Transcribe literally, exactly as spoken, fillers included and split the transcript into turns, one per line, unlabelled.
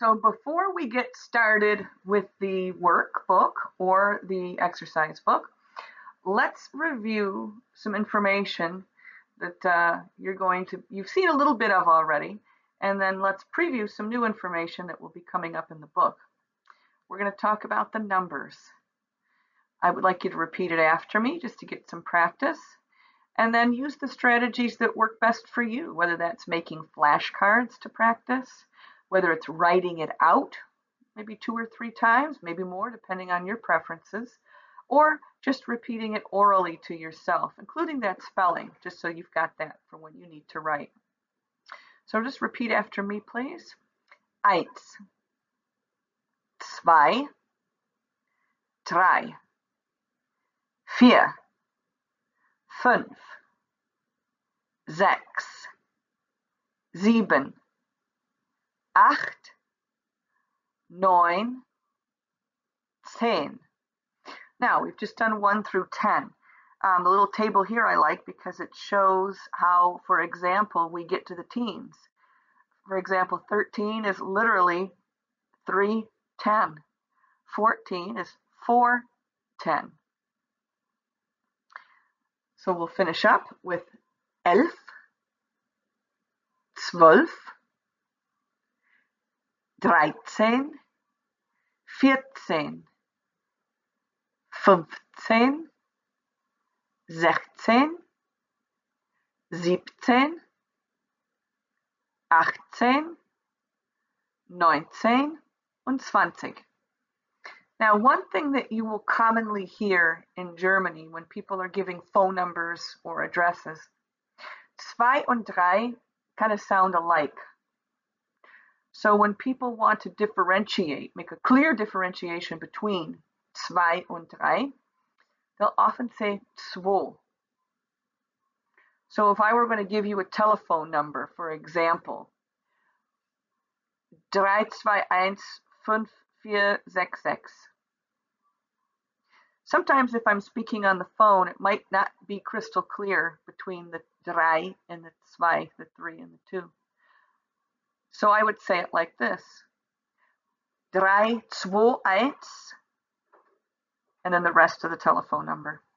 So before we get started with the workbook or the exercise book, let's review some information that uh, you're going to, you've seen a little bit of already, and then let's preview some new information that will be coming up in the book. We're going to talk about the numbers. I would like you to repeat it after me just to get some practice, and then use the strategies that work best for you, whether that's making flashcards to practice, whether it's writing it out, maybe two or three times, maybe more, depending on your preferences, or just repeating it orally to yourself, including that spelling, just so you've got that for when you need to write. So just repeat after me, please. Eins, zwei, drei, vier, fünf, sechs, sieben, acht, nine, ten. Now, we've just done one through ten. Um, the little table here I like because it shows how, for example, we get to the teens. For example, thirteen is literally three ten. fourteen is four ten. So we'll finish up with elf, zwölf, dreizehn, vierzehn, fünfzehn, sechzehn, siebzehn, achtzehn, neunzehn und zwanzig. Now, one thing that you will commonly hear in Germany when people are giving phone numbers or addresses, zwei und drei kind of sound alike. So when people want to differentiate, make a clear differentiation between zwei und drei, they'll often say zwei. So if I were going to give you a telephone number, for example, drei zwei eins fünf vier sechs sechs. Sometimes if I'm speaking on the phone, it might not be crystal clear between the drei and the zwei, the three and the two. So I would say it like this. Drei zwei eins, and then the rest of the telephone number.